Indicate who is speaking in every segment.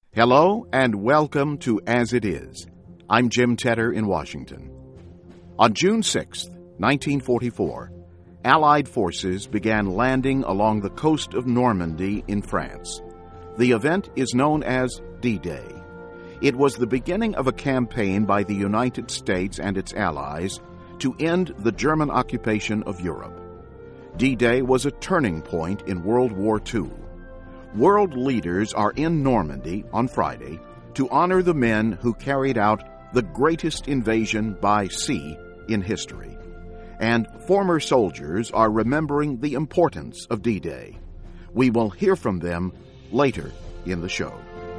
Speaker 1: Hello and welcome to As It Is. I'm Jim Tedder in Washington. On June 6, 1944, Allied forces began landing along the coast of Normandy in France. The event is known as D-Day. It was the beginning of a campaign by the United States and its allies to end the German occupation of Europe. D-Day was a turning point in World War II. World leaders are in Normandy on Friday to honor the men who carried out the greatest invasion by sea in history. And former soldiers are remembering the importance of D-Day. We will hear from them later in the show.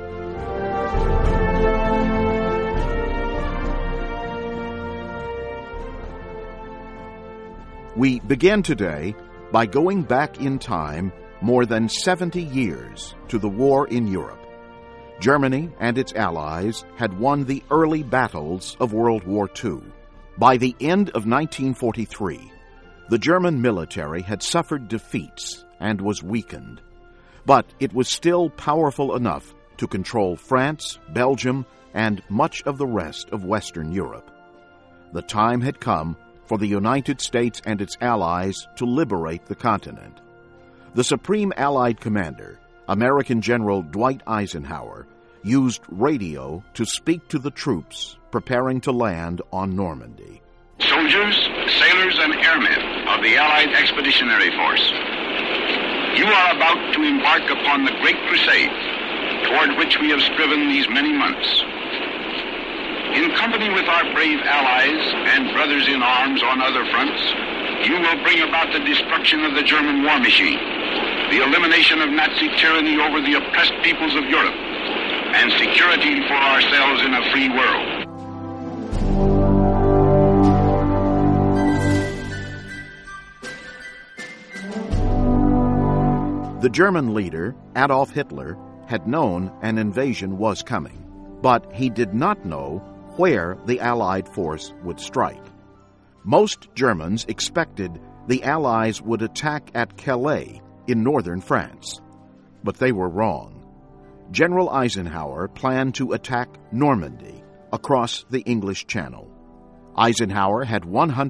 Speaker 1: We begin today by going back in time more than 70 years to the war in Europe. Germany and its allies had won the early battles of World War II. By the end of 1943, the German military had suffered defeats and was weakened. But it was still powerful enough to control France, Belgium, and much of the rest of Western Europe. The time had come for the United States and its allies to liberate the continent. The Supreme Allied Commander, American General Dwight Eisenhower, used radio to speak to the troops preparing to land on Normandy.
Speaker 2: Soldiers, sailors, and airmen of the Allied Expeditionary Force, you are about to embark upon the great crusade toward which we have striven these many months. In company with our brave allies and brothers in arms on other fronts, you will bring about the destruction of the German war machine, the elimination of Nazi tyranny over the oppressed peoples of Europe, and security for ourselves in a free world.
Speaker 1: The German leader, Adolf Hitler, had known an invasion was coming, but he did not know where the Allied force would strike. Most Germans expected the Allies would attack at Calais in northern France, but they were wrong. General Eisenhower planned to attack Normandy across the English Channel. Eisenhower had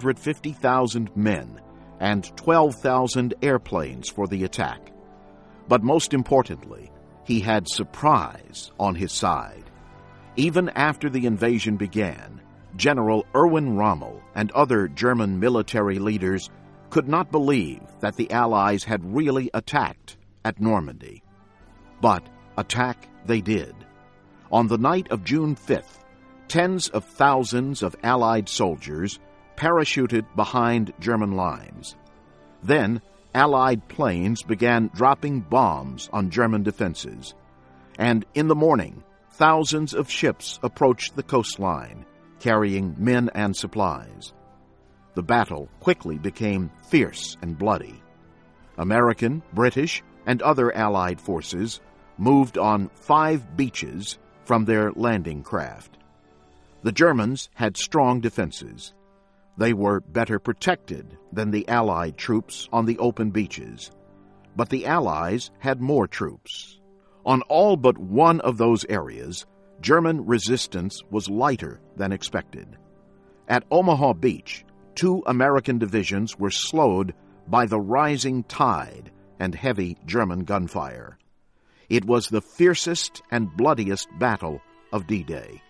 Speaker 1: 150,000 men and 12,000 airplanes for the attack. But most importantly, he had surprise on his side. Even after the invasion began, General Erwin Rommel and other German military leaders could not believe that the Allies had really attacked at Normandy. But attack they did. On the night of June 5th, tens of thousands of Allied soldiers parachuted behind German lines. Then, Allied planes began dropping bombs on German defenses. And in the morning, thousands of ships approached the coastline, carrying men and supplies. The battle quickly became fierce and bloody. American, British, and other Allied forces moved on 5 beaches from their landing craft. The Germans had strong defenses. They were better protected than the Allied troops on the open beaches. But the Allies had more troops. On all but one of those areas, German resistance was lighter than expected. At Omaha Beach, 2 American divisions were slowed by the rising tide and heavy German gunfire. It was the fiercest and bloodiest battle of D-Day.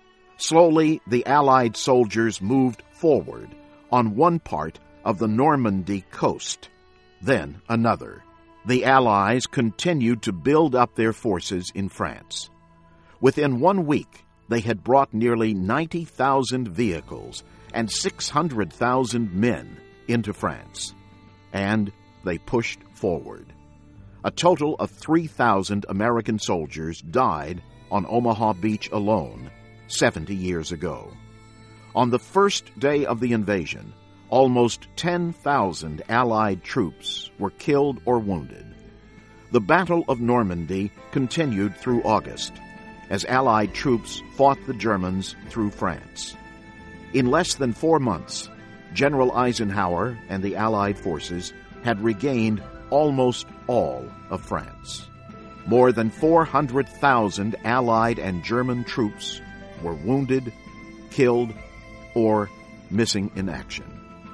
Speaker 1: Slowly, the Allied soldiers moved forward on one part of the Normandy coast, then another. The Allies continued to build up their forces in France. Within 1 week, they had brought nearly 90,000 vehicles and 600,000 men into France. And they pushed forward. A total of 3,000 American soldiers died on Omaha Beach alone 70 years ago. On the first day of the invasion, almost 10,000 Allied troops were killed or wounded. The Battle of Normandy continued through August, as Allied troops fought the Germans through France. In less than 4 months, General Eisenhower and the Allied forces had regained almost all of France. more than 400,000 Allied and German troops were wounded, killed, or missing in action.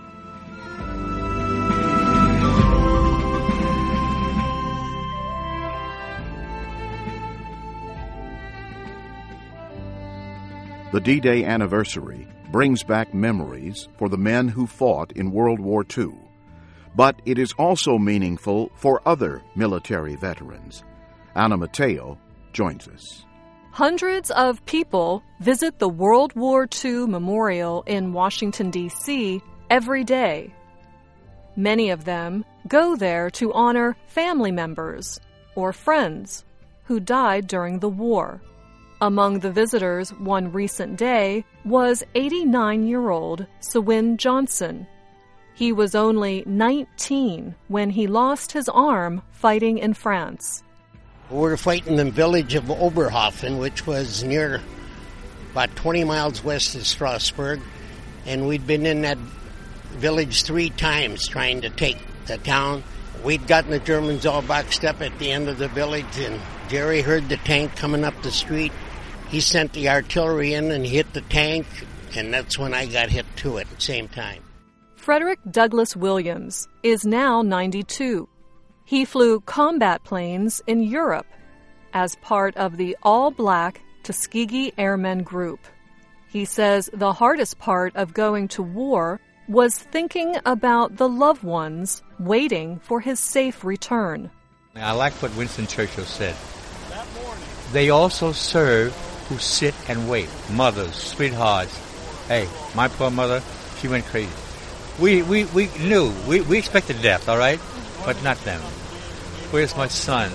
Speaker 1: The D-Day anniversary brings back memories for the men who fought in World War II, but it is also meaningful for other military veterans. Anna Mateo joins us.
Speaker 3: Hundreds of people visit the World War II Memorial in Washington, D.C. every day. Many of them go there to honor family members or friends who died during the war. Among the visitors one recent day was 89-year-old Sewin Johnson. He was only 19 when he lost his arm fighting in France.
Speaker 4: We were fighting in the village of Oberhofen, which was near about 20 miles west of Strasbourg, and we'd been in that village 3 times trying to take the town. We'd gotten the Germans all boxed up at the end of the village, and Jerry heard the tank coming up the street. He sent the artillery in and hit the tank, and that's when I got hit to it at the same time.
Speaker 3: Frederick Douglass Williams is now 92. He flew combat planes in Europe as part of the all-black Tuskegee Airmen Group. He says the hardest part of going to war was thinking about the loved ones waiting for his safe return.
Speaker 5: I like what Winston Churchill said. They also serve who sit and wait. Mothers, sweethearts. Hey, my poor mother, she went crazy. We knew. We expected death, all right? But not them. Where's my son?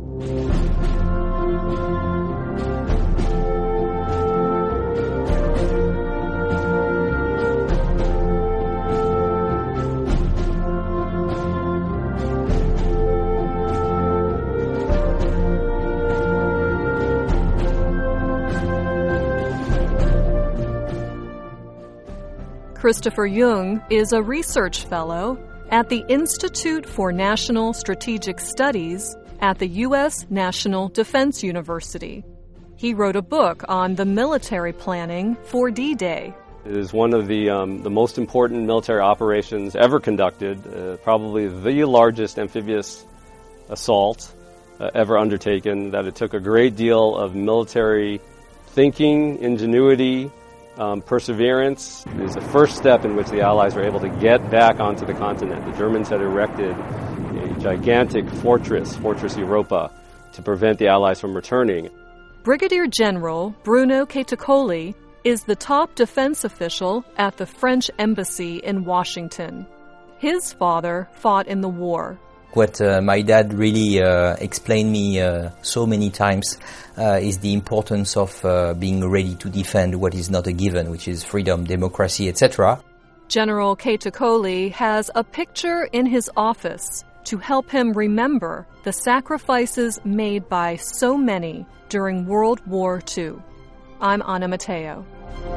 Speaker 3: Christopher Jung is a research fellow at the Institute for National Strategic Studies at the U.S. National Defense University. He wrote a book on the military planning for D-Day.
Speaker 6: It is one of the most important military operations ever conducted, probably the largest amphibious assault ever undertaken, that it took a great deal of military thinking, ingenuity, perseverance. It is the first step in which the Allies were able to get back onto the continent. The Germans had erected a gigantic fortress Europa, to prevent the Allies from returning.
Speaker 3: Brigadier General Bruno Caetacoli is the top defense official at the French Embassy in Washington. His father fought in the war.
Speaker 7: What my dad really explained me so many times is the importance of being ready to defend what is not a given, which is freedom, democracy, etc.
Speaker 3: General Caetacoli has a picture in his office to help him remember the sacrifices made by so many during World War II. I'm Anna Mateo.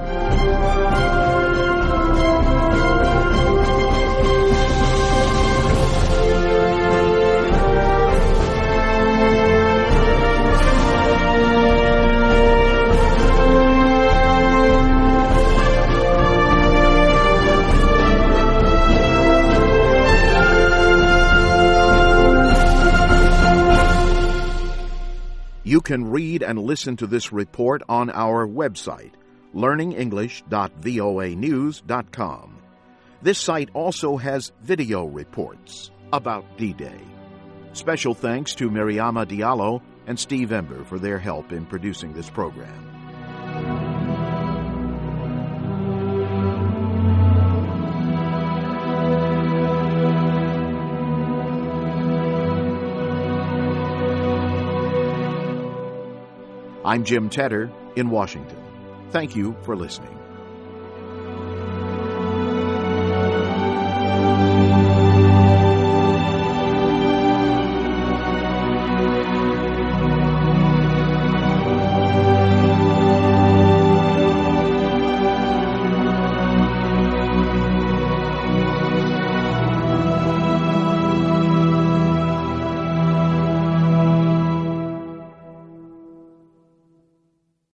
Speaker 1: You can read and listen to this report on our website, learningenglish.voanews.com. This site also has video reports about D-Day. Special thanks to Miriama Diallo and Steve Ember for their help in producing this program. I'm Jim Tedder in Washington. Thank you for listening.